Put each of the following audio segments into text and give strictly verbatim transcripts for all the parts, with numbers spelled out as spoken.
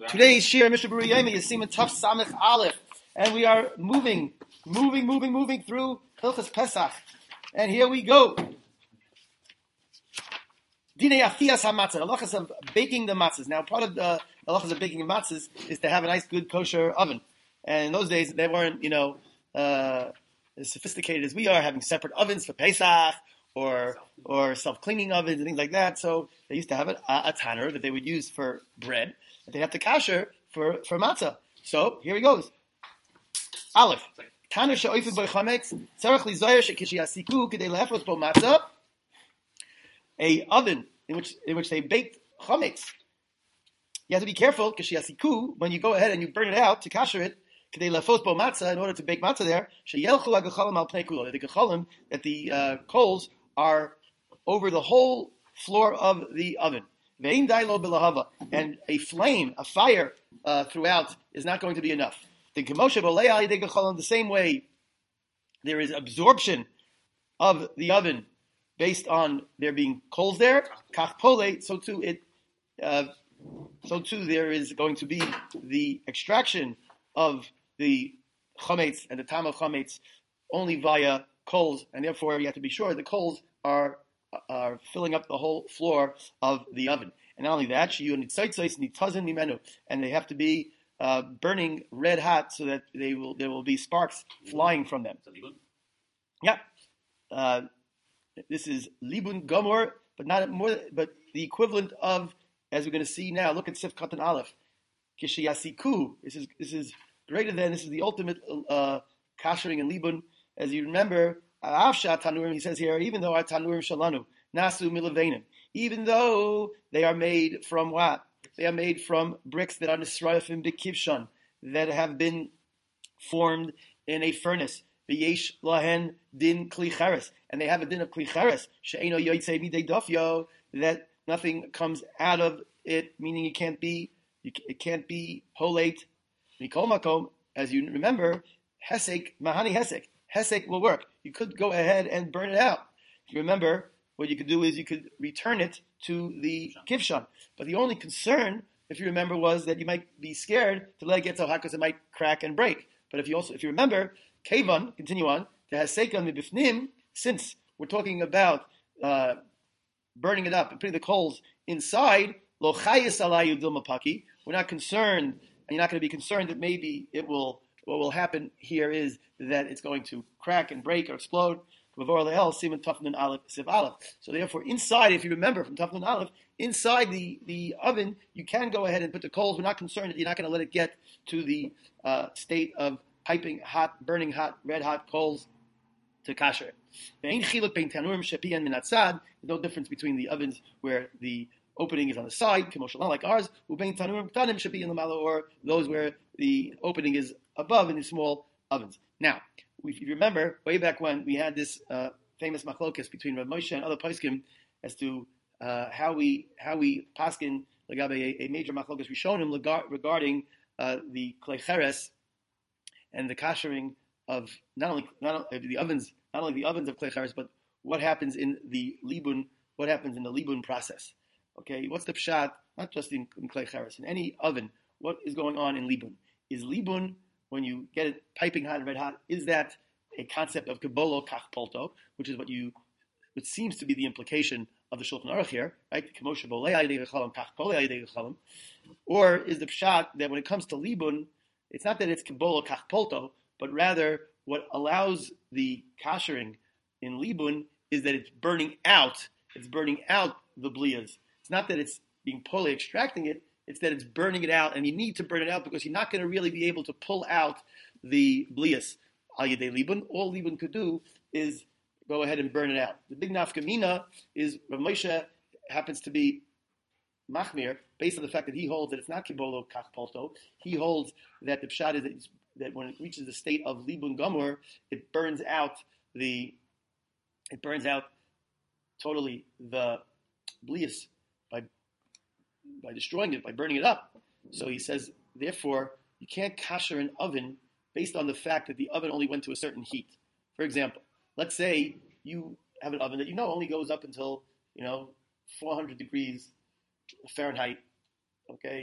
Today's Shir Mishnah Berurah Yomi is Siman Taf Samech Aleph, and we are moving, moving, moving, moving through Hilchos Pesach, and here we go. Dinei Afias HaMatzah, halachas of baking the matzahs. Now, part of the halachas of baking the matzahs is to have a nice, good, kosher oven. And in those days, they weren't, you know, uh, as sophisticated as we are, having separate ovens for Pesach or or self-cleaning ovens and things like that. So they used to have a, a tanner that they would use for bread, but they have to kasher for, for matzah. So here he goes. Aleph. Tanner she'oifid bo chametz, tzarech lizoyer shekishi yasiku k'dei le'efros bo matzah. A oven in which in which they baked chametz. You have to be careful because yasiku, when you go ahead and you burn it out to kasher it, k'dei le'efros bo matzah, in order to bake matzah there, sheyelchu ha'gechalim al pnei kulo. The gechalim, that the uh, coals are over the whole floor of the oven. Ve'in dailo b'lahava, and a flame, a fire uh, throughout is not going to be enough. The kemoshe b'olei al yedei gechalim, the same way there is absorption of the oven based on there being coals there. Kach pole, so too it, uh, so too there is going to be the extraction of the chametz and the tam of chametz only via coals, and therefore you have to be sure the coals are are filling up the whole floor of the oven. And not only that, and they have to be uh, burning red hot so that they will there will be sparks flying from them. Yeah, uh, this is libun gomor, but not more, but the equivalent of, as we're going to see now. Look at Sif Katan Aleph. Kishiyasiku. This is this is greater than. This is the ultimate uh, kashering and libun. As you remember, Avsha Tanurim, he says here, even though our Tanurim Shalanu, Nasu Milavenim, even though they are made from what? They are made from bricks that are Nisrayafim B'Kivshan, that have been formed in a furnace. V'yesh Lahen Din Klicheres, and they have a din of Klicheres, She'eno Yoytzei Midei Dofyo, that nothing comes out of it, meaning it can't be, it can't be holate. Mikol Makom, as you remember, Hesek, Mahani Hesek. Hesek will work. You could go ahead and burn it out. If you remember, what you could do is you could return it to the kivshan. But the only concern, if you remember, was that you might be scared to let it get so hot because it might crack and break. But if you also, if you remember, Kevan, continue on, the Hesek on the Bifnim, since we're talking about uh, burning it up and putting the coals inside, Lo Chayis Alayu Dilmapaki, we're not concerned, and you're not going to be concerned that maybe it will. What will happen here is that it's going to crack and break or explode. So therefore, inside, if you remember from Tafnan Aleph, inside the, the oven, you can go ahead and put the coals. We're not concerned that you're not going to let it get to the uh, state of piping hot, burning hot, red hot coals to kasher. There's no difference between the ovens where the opening is on the side, like ours, or those where the opening is above in the small ovens. Now, if you remember, way back when we had this uh, famous machlokas between Rav Moshe and other poskim as to uh, how we how we paskin legabe a, a major machlokas we shown him regarding uh, the klecheres and the kashering of not only not only the ovens, not only the ovens of klecheres, but what happens in the libun, what happens in the libun process. Okay, what's the pshat? Not just in, in klecheres, in any oven. What is going on in libun? Is libun, when you get it piping hot and red hot, is that a concept of kabolo kach polto, which is what you, which seems to be the implication of the Shulchan Aruch here, right? Or is the pshat that when it comes to libun, it's not that it's kabolo kach polto, but rather what allows the kashering in libun is that it's burning out, it's burning out the bliyas. It's not that it's being poorly extracting it, it's that it's burning it out, and you need to burn it out because you're not going to really be able to pull out the blias al yedei libun. All libun could do is go ahead and burn it out. The big nafkamina is Rav Moshe happens to be machmir based on the fact that he holds that it's not kibolo kach polto. He holds that the pshat is that, that when it reaches the state of libun gomor, it burns out the it burns out totally the blias by by destroying it, by burning it up. So he says, therefore, you can't kasher an oven based on the fact that the oven only went to a certain heat. For example, let's say you have an oven that you know only goes up until, you know, four hundred degrees Fahrenheit, okay,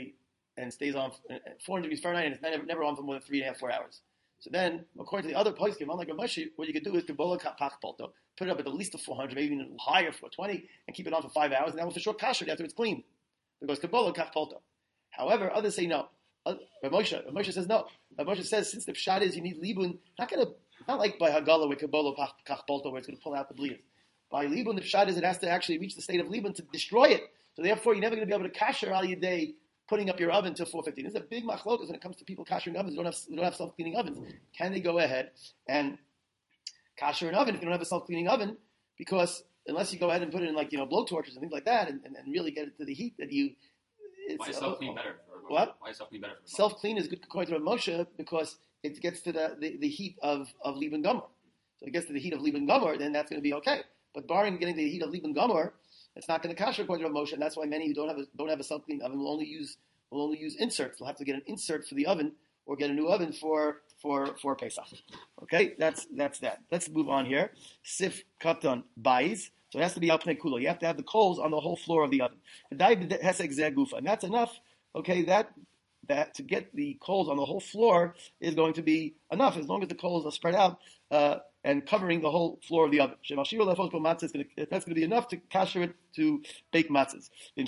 and stays on four hundred degrees Fahrenheit, and it's never, never on for more than three and a half, four hours. So then, according to the other poskim, unlike Rav Moshe, what you could do is Kabbalah Pach Polto, put it up at at least a four hundred, maybe even a little higher, four twenty, and keep it on for five hours, and that will for sure kasher after it's clean. Because Kabbalah Kach Polto. However, others say no. Rav Moshe, Rav Moshe says no. Rav Moshe says since the pshat is you need libun, not gonna, not like by Hagala with Kabbalah Kach Polto where it's going to pull out the bleeders. By libun, the pshat is it has to actually reach the state of libun to destroy it. So therefore, you're never going to be able to kasher al yedei putting up your oven till four fifteen. This is a big machlokas when it comes to people kashering ovens. They don't have, they don't have self-cleaning ovens. Can they go ahead and kasher an oven if you don't have a self-cleaning oven? Because unless you go ahead and put it in like, you know, blow torches and things like that and, and, and really get it to the heat that you... It's, Why is self-clean uh, better? For what? Why is self-clean better? For self-clean is good according to Rav Moshe because it gets to the, the, the heat of, of Liban Gomer. So it gets to the heat of Liban Gomer, then that's going to be okay. But barring getting to the heat of Liban Gomer, it's not going to kasher according to Rav Moshe, and that's why many who don't have a, don't have a self-clean oven will only use will only use inserts. They'll have to get an insert for the oven or get a new oven for for for Pesach. Okay, that's that's that. Let's move on here. Sif katan bais. So it has to be al pnei kulo. You have to have the coals on the whole floor of the oven. And that's enough. Okay, that that to get the coals on the whole floor is going to be enough as long as the coals are spread out uh, and covering the whole floor of the oven. That's going to be enough to kasher it to bake matzahs.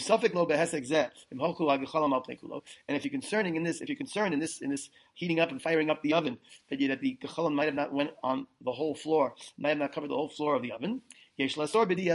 And if you're concerning in this, if you're concerned in this in this heating up and firing up the oven, that, you, that the gechalim might have not went on the whole floor, might have not covered the whole floor of the oven. We're going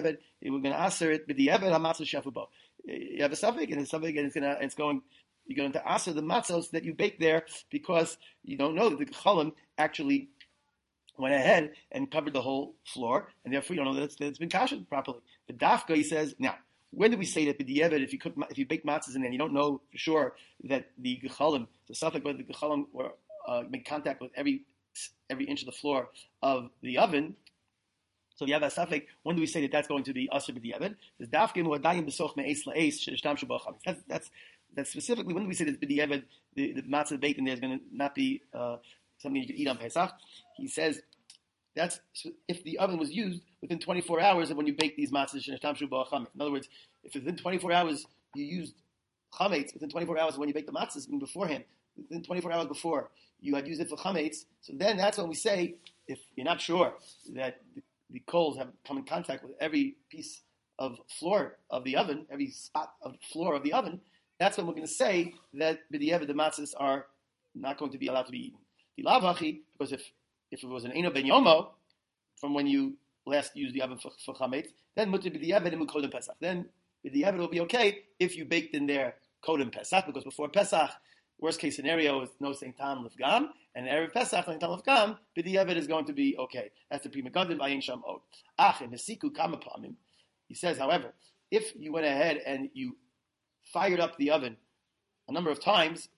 to answer it b'di'eved hamatzah shafubo. You have a suffix and a suffix and it's going to it's going. You're going to answer the matzos that you bake there because you don't know that the gechalim actually went ahead and covered the whole floor, and therefore you don't know that it's, that it's been kashed properly. The dafka, he says, now, when do we say that b'di'eved, if you cook, if you bake matzahs and then you don't know for sure that the gechalim, the suffix whether the gechalim were uh, make contact with every every inch of the floor of the oven. So you have a suffix. When do we say that that's going to be asur b'di'eved? There's dafka mu'adayim b'soch me'es la'es sh'ishtamshu b'chametz. That's that's that's specifically when do we say that b'di'eved the, the matzah baked in there is going to not be uh, something you can eat on Pesach. He says that's if the oven was used within twenty-four hours of when you bake these matzahs sh'ishtamshu b'chametz. In other words, if within twenty-four hours you used chametz, within twenty-four hours when you bake the matzahs, meaning beforehand, within twenty-four hours before you had used it for chametz, so then that's when we say if you're not sure that the the coals have come in contact with every piece of floor of the oven, every spot of the floor of the oven, that's when we're going to say that b'di'eved the matzahs are not going to be allowed to be eaten. The lavachi, because if, if it was an eno ben yomo, from when you last used the oven for, for chametz, then mutter b'di'eved and kodem pesach. Then b'di'eved will be okay if you baked in there kodem pesach, because before pesach, worst case scenario is no Saint Tam Lefgam, and Erev Pesach Saint Tam Lefgam, b'di'eved is going to be okay. That's the Pri Megadim Ayin Sham Od. Ach in Nesiku Kama Pamim. He says, however, if you went ahead and you fired up the oven a number of times,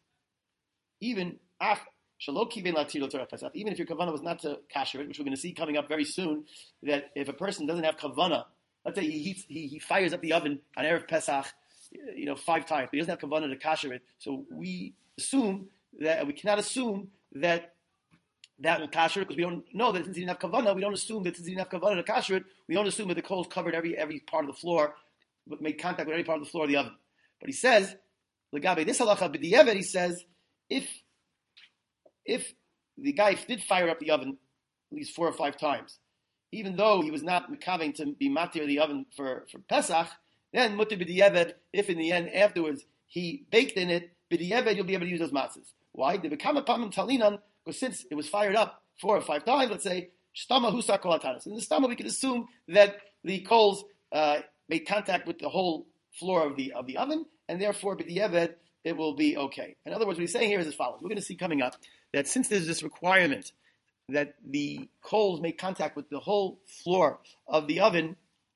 even ach shelo kiven latir l'torah Pesach, even if your kavanah was not to kasher it, which we're going to see coming up very soon, that if a person doesn't have kavanah, let's say he heats, he, he fires up the oven on Erev Pesach, you know, five times, but he doesn't have kavanah to kasher it, so we assume that we cannot assume that that will kasher it because we don't know that since he didn't have kavanah, we don't assume that since he didn't have kavanah to kasher it, we don't assume that the coals covered every every part of the floor, made contact with every part of the floor of the oven. But he says, legabe this halacha b'di'eved, he says, if if the guy did fire up the oven at least four or five times, even though he was not mekaving to be matir the oven for, for Pesach, then mutter b'di'eved, if in the end afterwards he baked in it, b'di'eved you'll be able to use those matzahs. Why? They become a pamim talinan, because since it was fired up four or five times, let's say, shtama husa kol hatanos. In the stama we can assume that the coals uh, made contact with the whole floor of the of the oven, and therefore b'di'eved it will be okay. In other words, what he's saying here is as follows. We're going to see coming up that since there's this requirement that the coals make contact with the whole floor of the oven,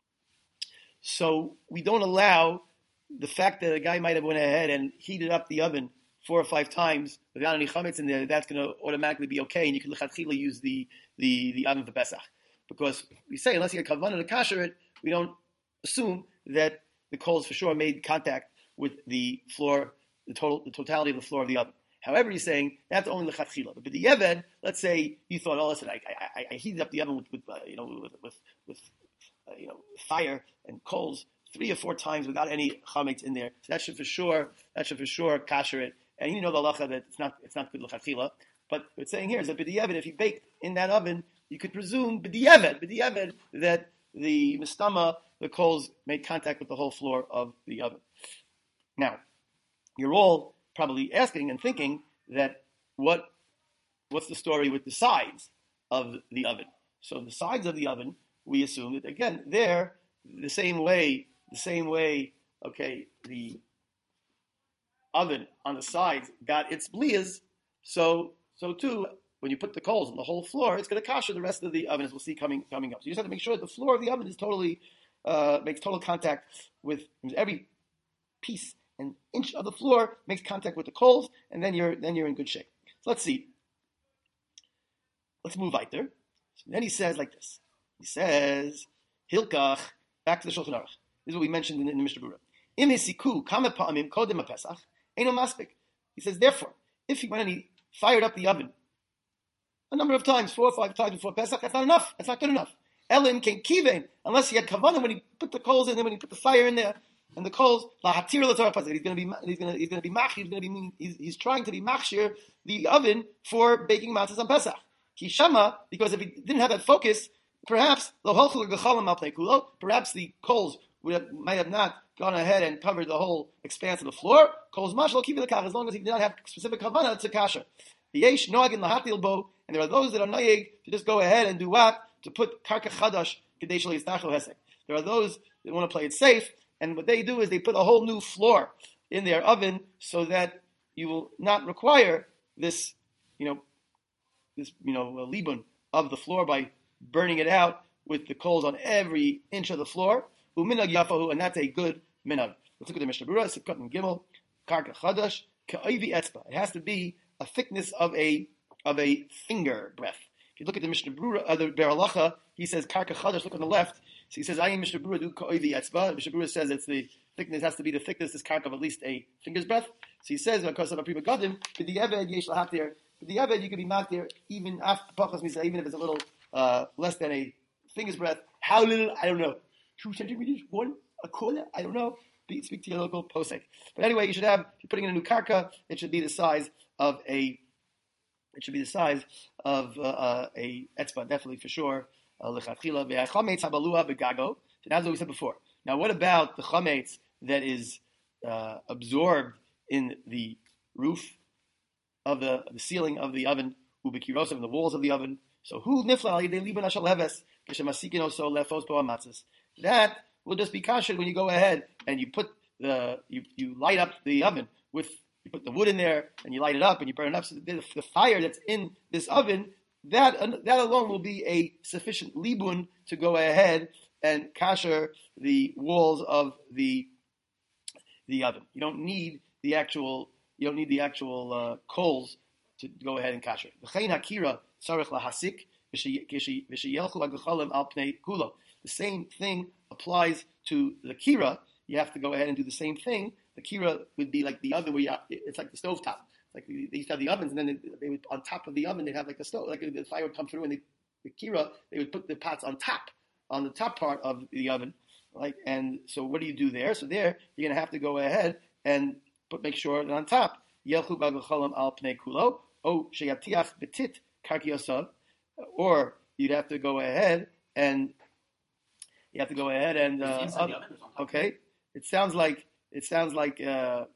so we don't allow the fact that a guy might have went ahead and heated up the oven four or five times without any chametz in there, that's going to automatically be okay, and you can lechatchila use the, the, the oven for Pesach. Because we say, unless you get kavanah to kasher it, we don't assume that the coals for sure made contact with the floor, the total, the totality of the floor of the oven. However, he's saying that's only lechatchila. But b'di'eved, let's say you thought, oh, listen, I, I, I heated up the oven with, with uh, you know, with, with, with uh, you know, fire and coals three or four times without any chametz in there. So that should for sure, that should for sure kasher it. And you know the halacha that it's not, it's not good l'chachila. But what it's saying here is that b'di'evet, if you baked in that oven, you could presume b'di'evet, b'di'evet that the mistama, the coals made contact with the whole floor of the oven. Now, you're all probably asking and thinking that what, what's the story with the sides of the oven? So the sides of the oven, we assume that again, there, the same way, the same way, okay, the oven on the sides got its bliyas, so so too, when you put the coals on the whole floor, it's going to kasher the rest of the oven, as we'll see coming coming up. So you just have to make sure that the floor of the oven is totally uh, makes total contact with every piece and inch of the floor makes contact with the coals, and then you're then you're in good shape. So let's see. Let's move weiter. So then he says like this. He says, Hilkach, back to the Shulchan Aruch. This is what we mentioned in, in the Mishnah Berurah. Im hisiku kama pa'amim kodem haPesach eino maspik. He says, therefore, if he went and he fired up the oven a number of times, four or five times before Pesach, that's not enough. That's not good enough. Elim ken kiven, unless he had kavanah when he put the coals in there, when he put the fire in there, and the coals lahatir l'torah pasach. He's going to be, he's going to, he's going to be mach. He's going to be, he's, he's trying to be machshir the oven for baking matzahs on Pesach. Kishama, because if he didn't have that focus, perhaps perhaps the coals would have, might have not gone ahead and covered the whole expanse of the floor. Coals mashal keep the kach, as long as he did not have specific kavanah to kasher. Yesh noagin lahatil bo, and there are those that are noyeg to just go ahead and do what? To put karka chadash kedei shel yistachel hesek. There are those that want to play it safe, and what they do is they put a whole new floor in their oven so that you will not require this, you know, this, you know, libun of the floor by burning it out with the coals on every inch of the floor. Uminag yafahu, and that's a good minag. Let's look at the Mishnah Berurah, Sikot and Gimel, karka chadash ka'oivi etzba. It has to be a thickness of a of a finger breadth. If you look at the Mishnah Berurah, uh, the Be'er Halacha, he says karka chadash. Look on the left. So he says, "I am Mishnah Berurah do ka'oivi etzba." Mishnah Berurah says it's the thickness has to be the thickness is karka of at least a finger's breadth. So he says because of a prima gadim, b'di'eved yesh lahatir. B'di'eved you can be matir even after pachas misa, even if it's a little uh, less than a finger's breadth. How little? I don't know. Two centimeters, one a quarter. I don't know. Speak to your local posek. But anyway, you should have. If you're putting in a new karka, it should be the size of a. It should be the size of uh, uh, a etzba, definitely for sure. Lechatchila ve'chametz habalua begago. That's what we said before. Now, what about the chametz that is uh, absorbed in the roof of the the ceiling of the oven, ubekirosav, in the walls of the oven? So who nifla they libun ashal heves k'shemasikin also lefos po amatzes. That will just be kasher when you go ahead and you put the you, you light up the oven with you put the wood in there and you light it up and you burn it up. So the, the fire that's in this oven, that that alone will be a sufficient libun to go ahead and kasher the walls of the the oven. You don't need the actual you don't need the actual uh, coals to go ahead and kasher. V'chein hakira tzarich lahasik v'sheyelchu hagachalim al pnei kulo. The same thing applies to the kira. You have to go ahead and do the same thing. The kira would be like the oven where you have, it's like the stove top. Like they used to have the ovens, and then they, they would on top of the oven they'd have like a stove, like the fire would come through, and they, the kira they would put the pots on top, on the top part of the oven. Like, and so what do you do there? So there you're going to have to go ahead and put make sure that on top yelchu b'agachalam al pnei kulo o sheyatiach betit karkiyosav, or you'd have to go ahead and you have to go ahead and uh, uh, okay. It sounds like it sounds like uh,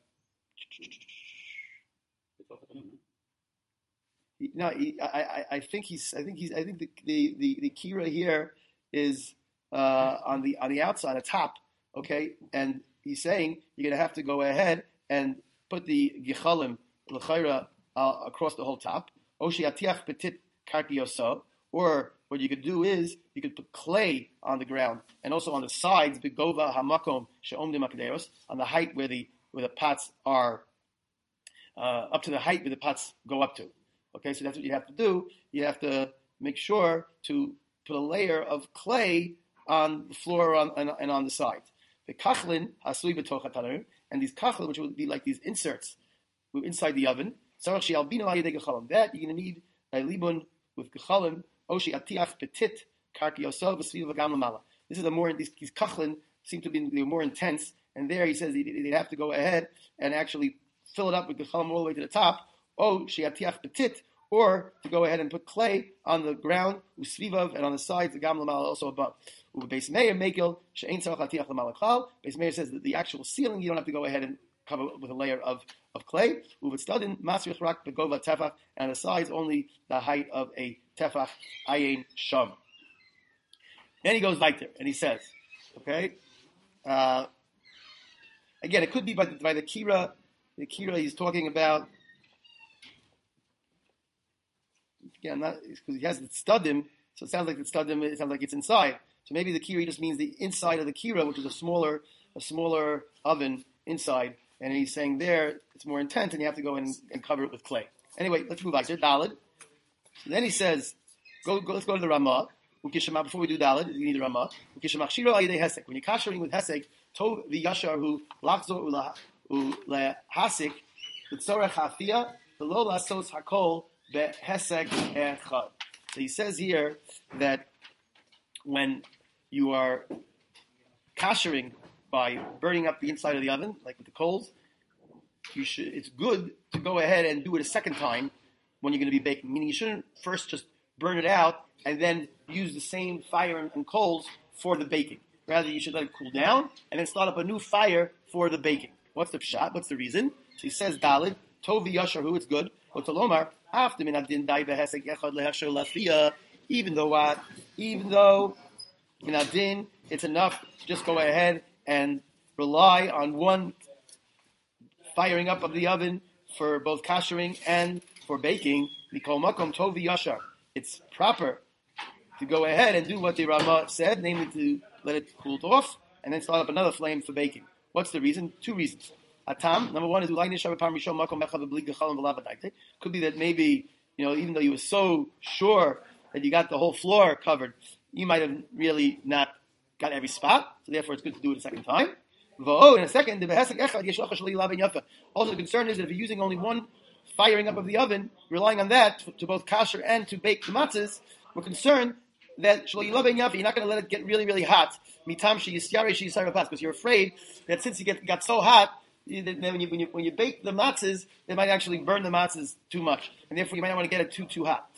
no. He, I, I I think he's I think he's I think the the the, the kira here is uh, on the on the outside, the top. Okay, and he's saying you're gonna have to go ahead and put the gichalim l'chayra uh, across the whole top. Oshiatiach petit karkioso. Or what you could do is you could put clay on the ground and also on the sides, begova hamakom she'omdim akaderos, on the height where the where the pots are uh, up to the height where the pots go up to. Okay, so that's what you have to do. You have to make sure to put a layer of clay on the floor on, and, and on the sides. The kachlin hasui b'toch, and these kachlin, which would be like these inserts inside the oven. That you're going to need a libun with gechalim. This is a more these, these kachlin seemed to be they were more intense. And there he says they'd have to go ahead and actually fill it up with gechalim all the way to the top. Oh, she'atiach petit, or to go ahead and put clay on the ground, usvivav, and on the sides, the gam lamal also above. Beis Meir mekil she'ein tzarach atiach lamal klal. Beis Meir says that the actual ceiling you don't have to go ahead and cover with a layer of, of clay. Uvetstadin masrich rak begova tefach, and on the sides only the height of a tefach ayin sham. Then he goes right there and he says, okay. Uh, again, it could be by the, by the kira. The kira he's talking about. Again, not because he has the studim, so it sounds like the studim. It sounds like it's inside. So maybe the kira just means the inside of the kira, which is a smaller, a smaller oven inside. And he's saying there it's more intense, and you have to go in and cover it with clay. Anyway, let's move on to Daled. So then he says, go, go, let's go to the Ramah. Before we do Daled, you need the Ramah. When you're kashering with Hesek, Tov v'yasharhu lachzor ulehasik v'tzorech hafiyah v'lo lasos hakol behesek echad. So he says here that when you are kashering by burning up the inside of the oven, like with the coals, you should. It's good to go ahead and do it a second time when you're going to be baking. Meaning you shouldn't first just burn it out and then use the same fire and, and coals for the baking. Rather, you should let it cool down and then start up a new fire for the baking. What's the pshat? What's the reason? So he says, Dalid, Tovi Yasharhu, it's good. But Tolomar, after minadin dai behesek echad lehasher lafia, even though what? Even though minadin, it's enough to just go ahead and rely on one firing up of the oven for both kashering and for baking. Mikol makom Tovi Yashar. It's proper to go ahead and do what the Ramah said, namely to let it cool off and then start up another flame for baking. What's the reason? Two reasons. Atam, number one is could be that maybe, you know, even though you were so sure that you got the whole floor covered, you might have really not got every spot, so therefore it's good to do it a second time. In a second, also the concern is that if you're using only one firing up of the oven, relying on that to both kasher and to bake the matzahs, we're concerned that you're not going to let it get really, really hot. Because you're afraid that since you get got so hot, then when you, when you when you bake the matzahs, they might actually burn the matzahs too much, and therefore you might not want to get it too too hot.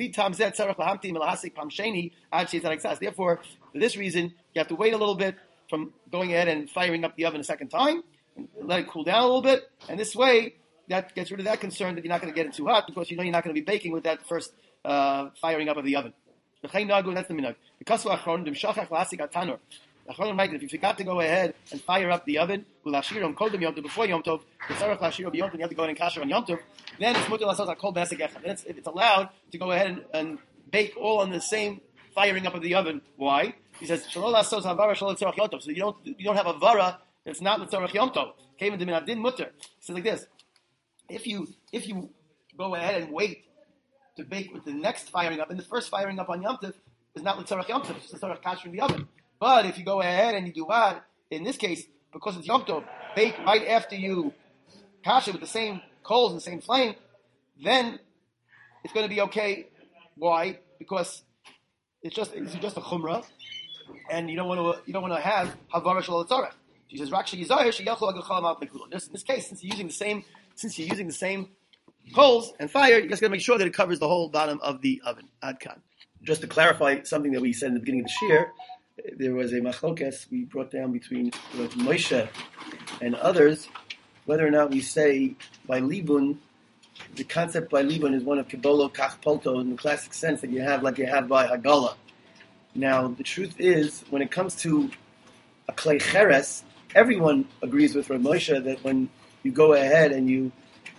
Therefore, for this reason, you have to wait a little bit from going ahead and firing up the oven a second time, and let it cool down a little bit, and this way that gets rid of that concern that you're not going to get it too hot because you know you're not going to be baking with that first uh, firing up of the oven. That's the minhag. Because of achron, the mshachach lasik atanor. Achron might if you forgot to go ahead and fire up the oven, ulashir kol dem yom tov before yom tov, the tzarich lashir b'yom tov, you have to go ahead and kasher on yom tov. Then it's mutar lasos kol b'esek echad. Then it's, it's allowed to go ahead and, and bake all on the same firing up of the oven. Why? He says shalol lasos havara shalol tzarich yom tov. So you don't you don't have a vara that's not l'tzarich yom tov. Came into minadin mutar. He says like this: if you if you go ahead and wait to bake with the next firing up, and the first firing up on Yom Tov is not l'tzarech Yom Tov, it's l'tzarech kasher in the oven. But if you go ahead and you do what? In this case, because it's Yom Tov, bake right after you kasher with the same coals and the same flame, then it's going to be okay. Why? Because it's just it's just a chumrah, and you don't want to you don't want to have havara shel l'tzarech. She says, "Raksha yizayir sheyachol agachal ma'at mekulah." In this case, since you're using the same since you're using the same coals and fire, you're just going to make sure that it covers the whole bottom of the oven. Adkan. Just to clarify something that we said in the beginning of the shir, there was a machlokes we brought down between Moshe and others, whether or not we say by libun, the concept by libun is one of kibolo kach polto in the classic sense that you have like you have by hagala. Now, the truth is, when it comes to a klei cheres, everyone agrees with Rav Moshe that when you go ahead and you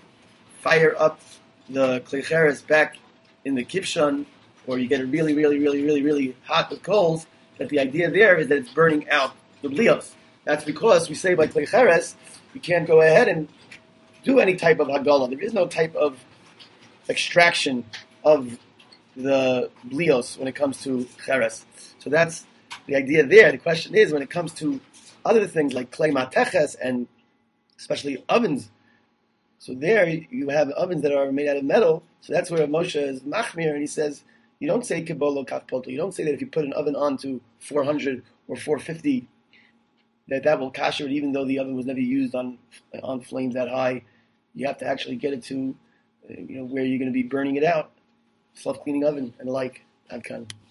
fire up the klei cheres back in the kibshon, or you get it really, really, really, really, really hot with coals, that the idea there is that it's burning out the blios. That's because we say by klei cheres, you can't go ahead and do any type of hagala. There is no type of extraction of the blios when it comes to cheres. So that's the idea there. The question is, when it comes to other things like klei mateches and especially ovens, so there you have ovens that are made out of metal. So that's where Moshe is machmir, and he says you don't say kibolo kach polto. You don't say that if you put an oven on to four hundred or four fifty that that will kasher it, even though the oven was never used on on flames that high. You have to actually get it to, uh, you know, where you're going to be burning it out, self cleaning oven and the like. That kind.